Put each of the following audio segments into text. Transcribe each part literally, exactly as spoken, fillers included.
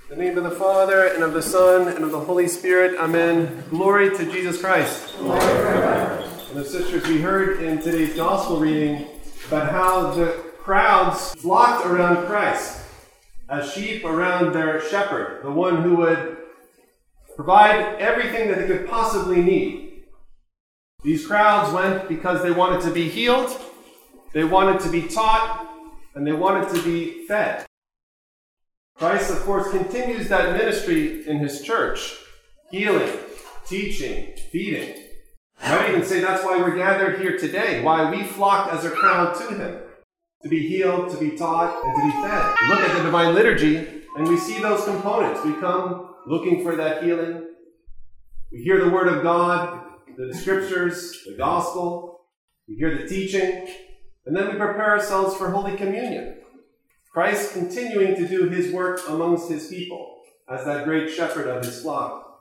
In the name of the Father, and of the Son, and of the Holy Spirit, amen. Glory to Jesus Christ. Glory and the sisters, we heard in today's gospel reading about how the crowds flocked around Christ as sheep around their shepherd, the one who would provide everything that they could possibly need. These crowds went because they wanted to be healed, they wanted to be taught, and they wanted to be fed. Christ, of course, continues that ministry in his church, healing, teaching, feeding. I might even say that's why we're gathered here today, why we flocked as a crowd to him, to be healed, to be taught, and to be fed. We look at the Divine Liturgy, and we see those components. We come looking for that healing. We hear the Word of God, the Scriptures, the Gospel. We hear the teaching, and then we prepare ourselves for Holy Communion. Christ continuing to do his work amongst his people as that great shepherd of his flock.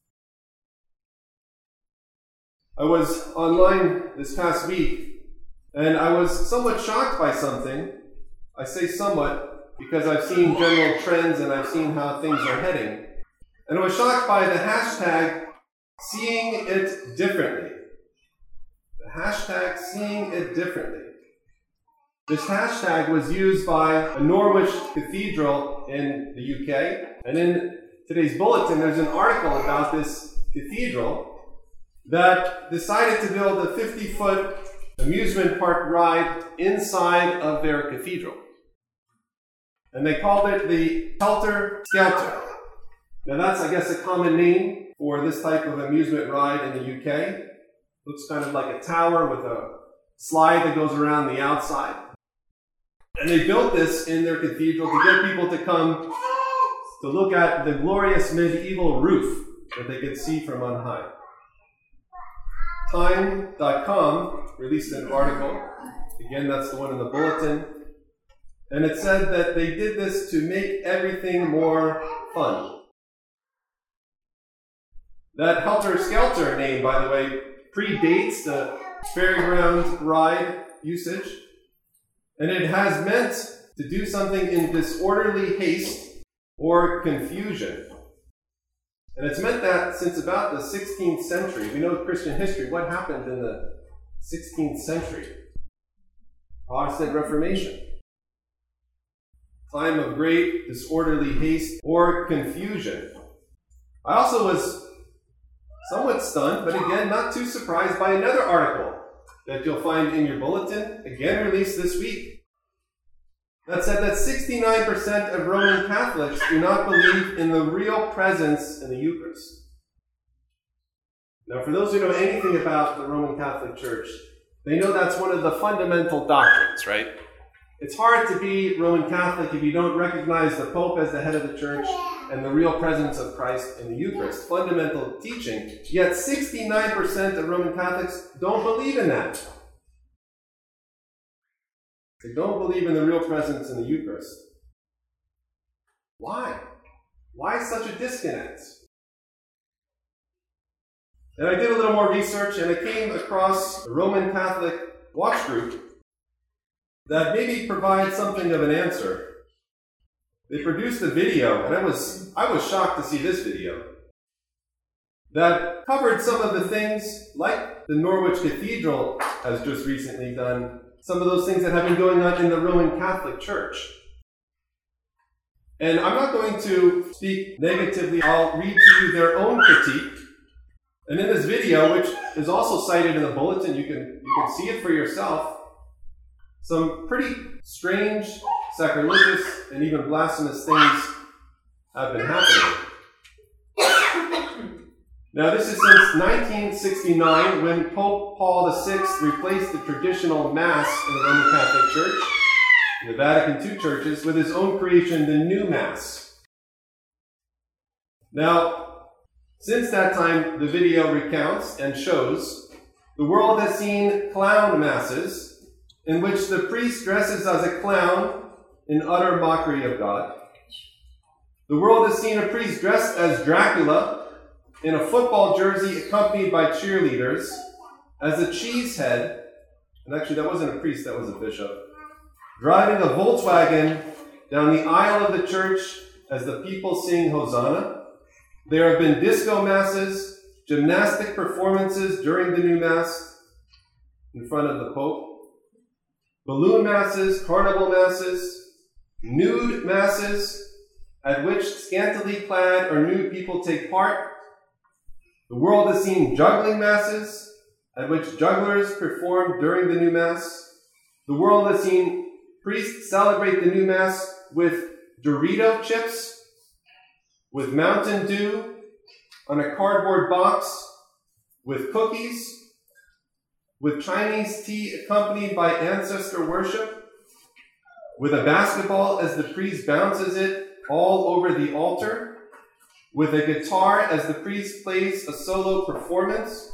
I was online this past week, and I was somewhat shocked by something. I say somewhat because I've seen general trends and I've seen how things are heading. And I was shocked by the hashtag seeing it differently. The hashtag seeing it differently. This hashtag was used by a Norwich cathedral in the U K. And in today's bulletin, there's an article about this cathedral that decided to build a fifty-foot amusement park ride inside of their cathedral. And they called it the Helter Skelter. Now that's, I guess, a common name for this type of amusement ride in the U K. Looks kind of like a tower with a slide that goes around the outside. And they built this in their cathedral to get people to come to look at the glorious medieval roof that they could see from on high. Time dot com released an article. Again, that's the one in the bulletin. And it said that they did this to make everything more fun. That Helter Skelter name, by the way, predates the fairground ride usage. And it has meant to do something in disorderly haste or confusion. And it's meant that since about the sixteenth century. We know Christian history. What happened in the sixteenth century? Protestant Reformation. Time of great disorderly haste or confusion. I also was somewhat stunned, but again, not too surprised by another article that you'll find in your bulletin, again released this week, that said that sixty-nine percent of Roman Catholics do not believe in the real presence in the Eucharist. Now, for those who know anything about the Roman Catholic Church, they know that's one of the fundamental doctrines, right? It's hard to be Roman Catholic if you don't recognize the Pope as the head of the Church and the real presence of Christ in the Eucharist. Fundamental teaching. Yet sixty-nine percent of Roman Catholics don't believe in that. They don't believe in the real presence in the Eucharist. Why? Why such a disconnect? And I did a little more research and I came across a Roman Catholic watch group that maybe provides something of an answer. They produced a video, and I was I was shocked to see this video, that covered some of the things, like the Norwich Cathedral has just recently done, some of those things that have been going on in the Roman Catholic Church. And I'm not going to speak negatively. I'll read to you their own critique. And in this video, which is also cited in the bulletin, you can, you can see it for yourself, some pretty strange, sacrilegious, and even blasphemous things have been happening. Now, this is since nineteen sixty-nine, when Pope Paul the Sixth replaced the traditional Mass in the Roman Catholic Church, in the Vatican Two churches, with his own creation, the New Mass. Now, since that time, the video recounts and shows the world has seen clown masses, in which the priest dresses as a clown in utter mockery of God. The world has seen a priest dressed as Dracula in a football jersey accompanied by cheerleaders, as a cheesehead, and actually that wasn't a priest, that was a bishop, driving a Volkswagen down the aisle of the church as the people sing Hosanna. There have been disco masses, gymnastic performances during the new Mass in front of the Pope, balloon masses, carnival masses, nude masses at which scantily clad or nude people take part. The world has seen juggling masses at which jugglers perform during the new Mass. The world has seen priests celebrate the new Mass with Dorito chips, with Mountain Dew on a cardboard box, with cookies, with Chinese tea accompanied by ancestor worship, with a basketball as the priest bounces it all over the altar, with a guitar as the priest plays a solo performance.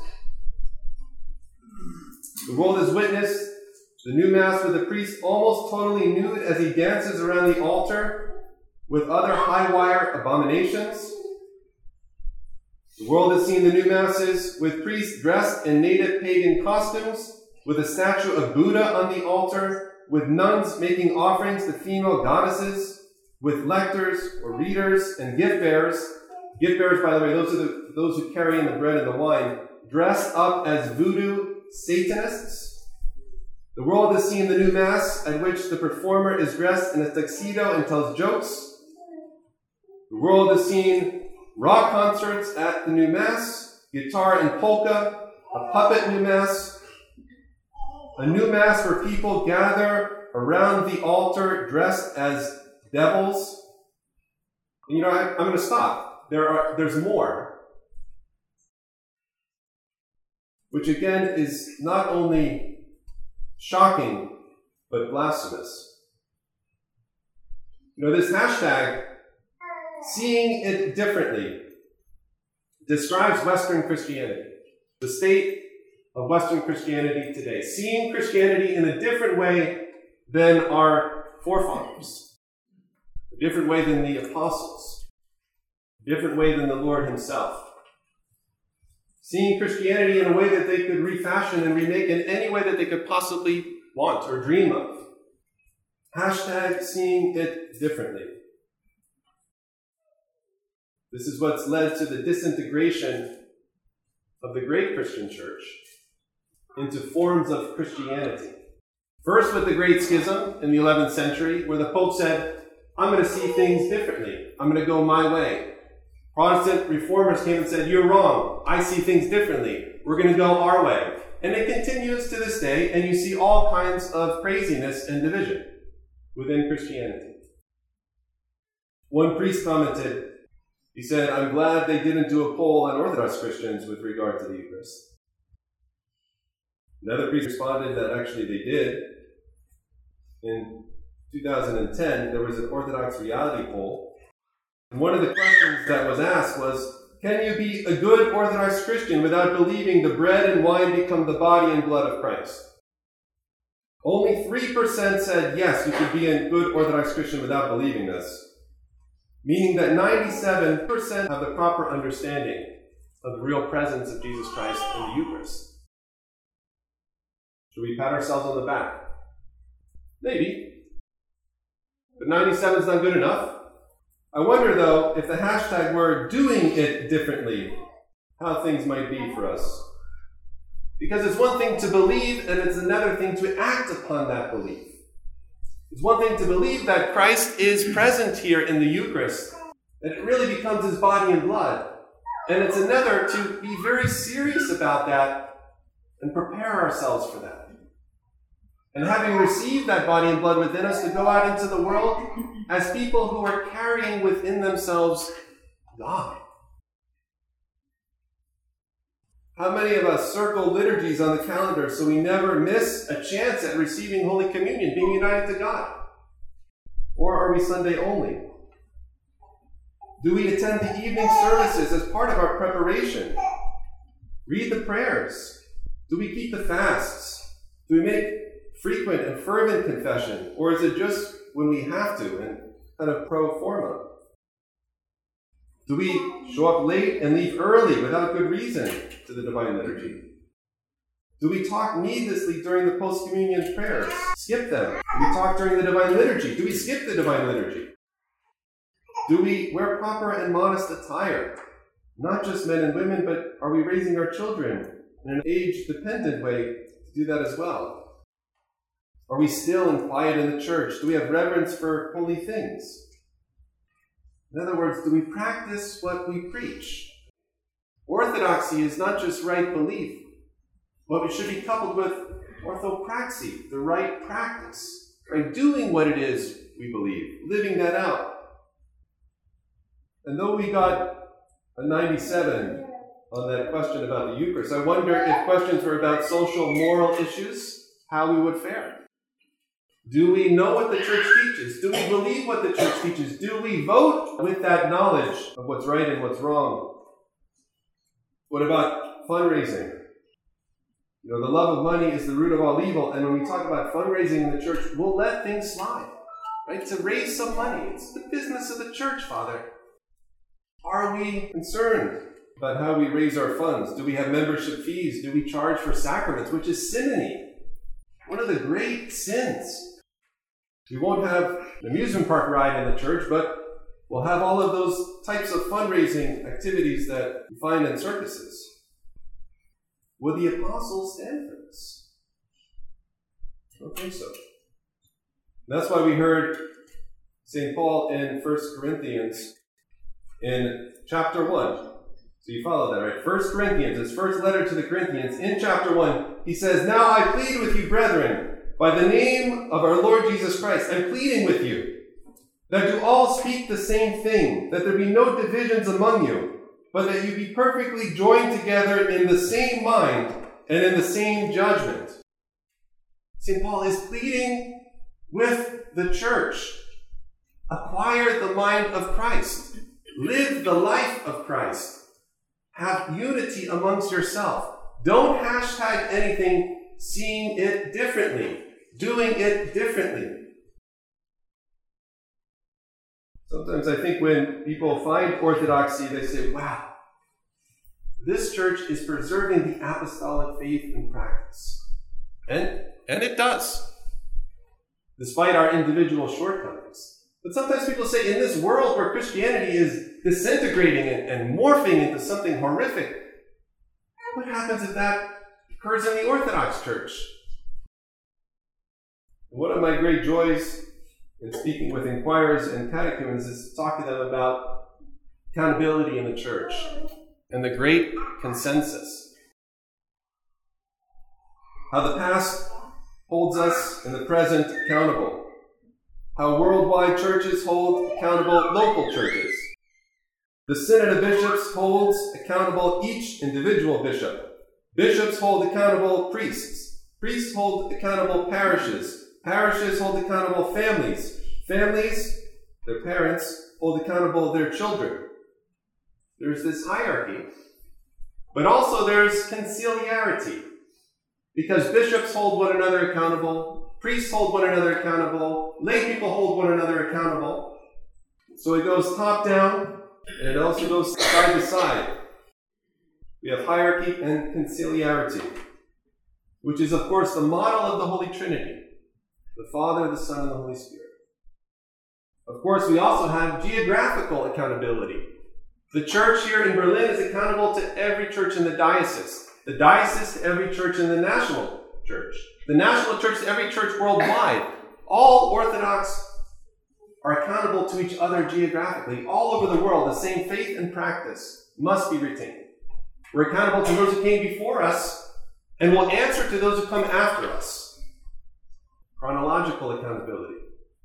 The world has witnessed the new Mass with the priest almost totally nude as he dances around the altar with other high-wire abominations. The world has seen the new Masses with priests dressed in native pagan costumes, with a statue of Buddha on the altar, with nuns making offerings to female goddesses, with lectors or readers and gift bearers. Gift bearers, by the way, those are the, those who carry in the bread and the wine, dressed up as voodoo Satanists. The world has seen the new Mass at which the performer is dressed in a tuxedo and tells jokes. The world has seen rock concerts at the new Mass, guitar and polka, a puppet new Mass, a new Mass where people gather around the altar dressed as devils. And you know, I, I'm going to stop. There are, there's more. Which again is not only shocking, but blasphemous. You know, this hashtag, seeing it differently, describes Western Christianity, the state of Western Christianity today. Seeing Christianity in a different way than our forefathers, a different way than the apostles, a different way than the Lord himself. Seeing Christianity in a way that they could refashion and remake in any way that they could possibly want or dream of. Hashtag seeing it differently. This is what's led to the disintegration of the great Christian church into forms of Christianity. First with the Great Schism in the eleventh century, where the Pope said, I'm going to see things differently. I'm going to go my way. Protestant reformers came and said, you're wrong. I see things differently. We're going to go our way. And it continues to this day, and you see all kinds of craziness and division within Christianity. One priest commented, he said, I'm glad they didn't do a poll on Orthodox Christians with regard to the Eucharist. Another priest responded that actually they did. In two thousand ten, there was an Orthodox reality poll. And one of the questions that was asked was, can you be a good Orthodox Christian without believing the bread and wine become the body and blood of Christ? Only three percent said, yes, you could be a good Orthodox Christian without believing this. Meaning that ninety-seven percent have the proper understanding of the real presence of Jesus Christ in the Eucharist. Should we pat ourselves on the back? Maybe. But ninety-seven is not good enough. I wonder, though, if the hashtag were doing it differently, how things might be for us. Because it's one thing to believe, and it's another thing to act upon that belief. It's one thing to believe that Christ is present here in the Eucharist, that it really becomes his body and blood. And it's another to be very serious about that and prepare ourselves for that. And having received that body and blood within us, to go out into the world as people who are carrying within themselves God. How many of us circle liturgies on the calendar so we never miss a chance at receiving Holy Communion, being united to God? Or are we Sunday only? Do we attend the evening services as part of our preparation? Read the prayers? Do we keep the fasts? Do we make frequent and fervent confession? Or is it just when we have to and kind of pro forma? Do we show up late and leave early without good reason to the Divine Liturgy? Do we talk needlessly during the post-communion prayers? Skip them. Do we talk during the Divine Liturgy? Do we skip the Divine Liturgy? Do we wear proper and modest attire? Not just men and women, but are we raising our children in an age-dependent way to do that as well? Are we still and quiet in the church? Do we have reverence for holy things? In other words, do we practice what we preach? Orthodoxy is not just right belief, but it should be coupled with orthopraxy, the right practice, right? Doing what it is we believe, living that out. And though we got a ninety-seven on that question about the Eucharist, I wonder if questions were about social, moral issues, how we would fare. Do we know what the church teaches? Do we believe what the church teaches? Do we vote with that knowledge of what's right and what's wrong? What about fundraising? You know, the love of money is the root of all evil, and when we talk about fundraising in the church, we'll let things slide, right? To raise some money. It's the business of the church, Father. Are we concerned about how we raise our funds? Do we have membership fees? Do we charge for sacraments, which is simony? One of the great sins. We won't have an amusement park ride in the church, but we'll have all of those types of fundraising activities that you find in circuses. Would the apostles stand for this? I don't think so. That's why we heard Saint Paul in First Corinthians in chapter one. So you follow that, right? First Corinthians, his first letter to the Corinthians, in chapter one, he says, "Now I plead with you, brethren, by the name of our Lord Jesus Christ, I'm pleading with you, that you all speak the same thing, that there be no divisions among you, but that you be perfectly joined together in the same mind and in the same judgment." Saint Paul is pleading with the church. Acquire the mind of Christ. Live the life of Christ. Have unity amongst yourself. Don't hashtag anything seeing it differently, doing it differently. Sometimes I think when people find orthodoxy, they say, wow, this church is preserving the apostolic faith and practice. And, and it does, despite our individual shortcomings. But sometimes people say, in this world where Christianity is disintegrating and, and morphing into something horrific, what happens if that occurs in the Orthodox Church? One of my great joys in speaking with inquirers and catechumens is to talk to them about accountability in the church and the great consensus. How the past holds us in the present accountable. How worldwide churches hold accountable local churches. The Synod of Bishops holds accountable each individual bishop. Bishops hold accountable priests. Priests hold accountable parishes. Parishes hold accountable families. Families, their parents, hold accountable their children. There's this hierarchy. But also there's conciliarity. Because bishops hold one another accountable, priests hold one another accountable, lay people hold one another accountable. So it goes top down, and it also goes side to side. We have hierarchy and conciliarity, which is, of course, the model of the Holy Trinity, the Father, the Son, and the Holy Spirit. Of course, we also have geographical accountability. The church here in Berlin is accountable to every church in the diocese. The diocese to every church in the national church. The national church to every church worldwide. All Orthodox are accountable to each other geographically. All over the world, the same faith and practice must be retained. We're accountable to those who came before us, and will answer to those who come after us. Chronological accountability.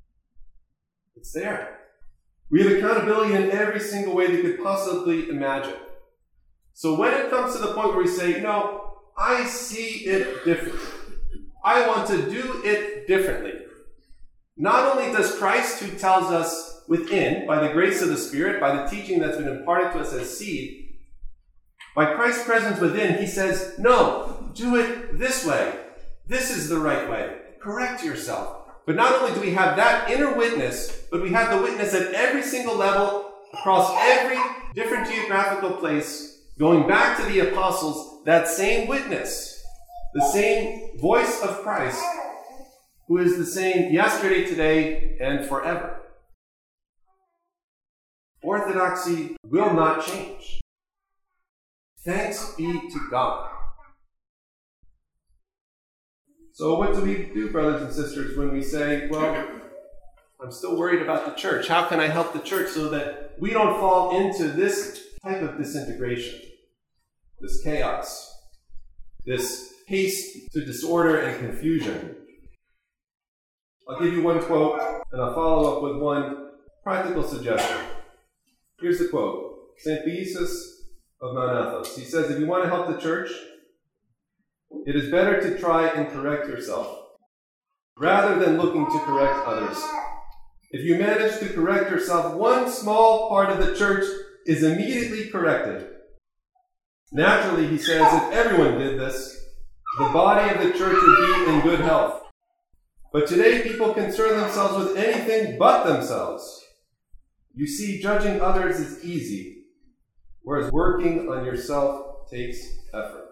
It's there. We have accountability in every single way that you could possibly imagine. So when it comes to the point where we say, no, I see it differently. I want to do it differently. Not only does Christ, who tells us within, by the grace of the Spirit, by the teaching that's been imparted to us as seed, by Christ's presence within, he says, no, do it this way. This is the right way. Correct yourself. But not only do we have that inner witness, but we have the witness at every single level, across every different geographical place, going back to the apostles, that same witness, the same voice of Christ, who is the same yesterday, today, and forever. Orthodoxy will not change. Thanks be to God. So what do we do, brothers and sisters, when we say, well, I'm still worried about the church. How can I help the church so that we don't fall into this type of disintegration, this chaos, this haste to disorder and confusion? I'll give you one quote, and I'll follow up with one practical suggestion. Here's the quote. Saint Theosus of Mount Athos. He says, if you want to help the church, it is better to try and correct yourself, rather than looking to correct others. If you manage to correct yourself, one small part of the church is immediately corrected. Naturally, he says, if everyone did this, the body of the church would be in good health. But today, people concern themselves with anything but themselves. You see, judging others is easy, whereas working on yourself takes effort.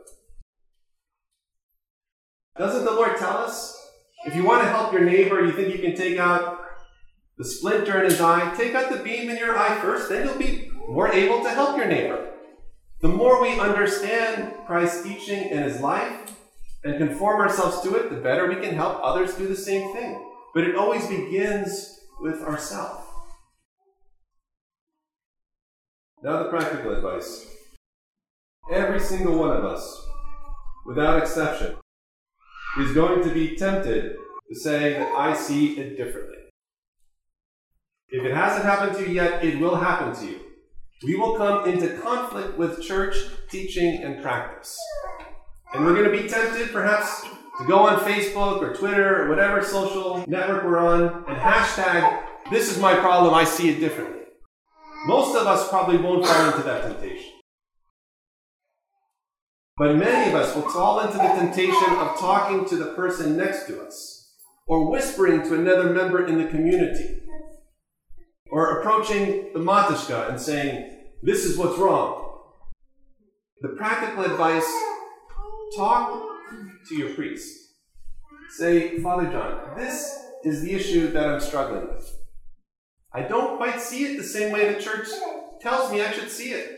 Doesn't the Lord tell us, if you want to help your neighbor, you think you can take out the splinter in his eye, take out the beam in your eye first, then you'll be more able to help your neighbor. The more we understand Christ's teaching and his life and conform ourselves to it, the better we can help others do the same thing. But it always begins with ourselves. Now the practical advice. Every single one of us, without exception, is going to be tempted to say that I see it differently. If it hasn't happened to you yet, it will happen to you. We will come into conflict with church teaching and practice. And we're going to be tempted, perhaps, to go on Facebook or Twitter or whatever social network we're on and hashtag, this is my problem, I see it differently. Most of us probably won't fall into that temptation. But many of us will fall into the temptation of talking to the person next to us, or whispering to another member in the community, or approaching the Matishka and saying, this is what's wrong. The practical advice, talk to your priest. Say, Father John, this is the issue that I'm struggling with. I don't quite see it the same way the church tells me I should see it.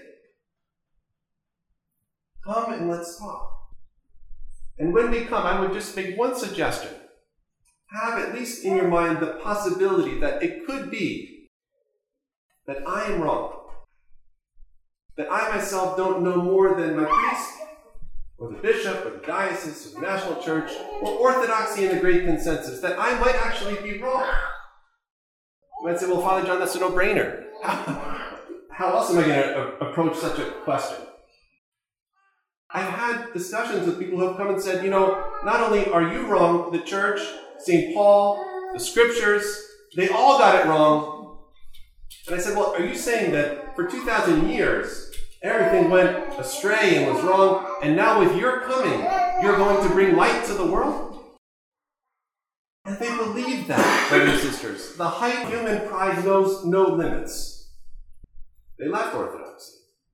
Come and let's talk. And when we come, I would just make one suggestion. Have at least in your mind the possibility that it could be that I am wrong. That I myself don't know more than my priest, or the bishop, or the diocese, or the national church, or orthodoxy in the great consensus, that I might actually be wrong. You might say, well, Father John, that's a no-brainer. How else am I going to approach such a question? I've had discussions with people who have come and said, you know, not only are you wrong, the church, Saint Paul, the scriptures, they all got it wrong. And I said, well, are you saying that for two thousand years, everything went astray and was wrong, and now with your coming, you're going to bring light to the world? And they believe that, brothers and sisters. The height of human pride knows no limits. They left orthodoxy.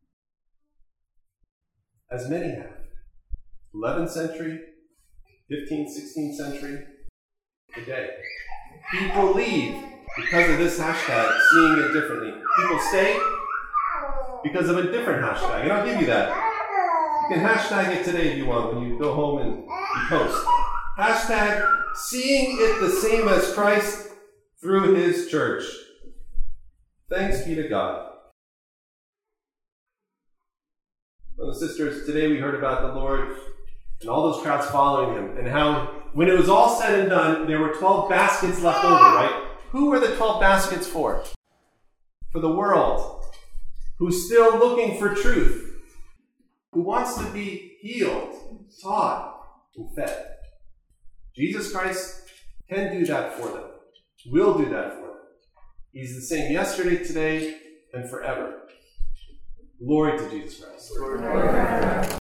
As many have. eleventh century, fifteenth, sixteenth century, today. People leave because of this hashtag, seeing it differently. People stay because of a different hashtag, and I'll give you that. You can hashtag it today if you want when you go home and you post. Hashtag seeing it the same as Christ through his church. Thanks be to God. Brothers and sisters, today we heard about the Lord and all those crowds following him, and how when it was all said and done, there were twelve baskets left over, right? Who were the twelve baskets for? For the world, who's still looking for truth, who wants to be healed, taught, and fed. Jesus Christ can do that for them, will do that for them. He's the same yesterday, today, and forever. Glory to Jesus Christ.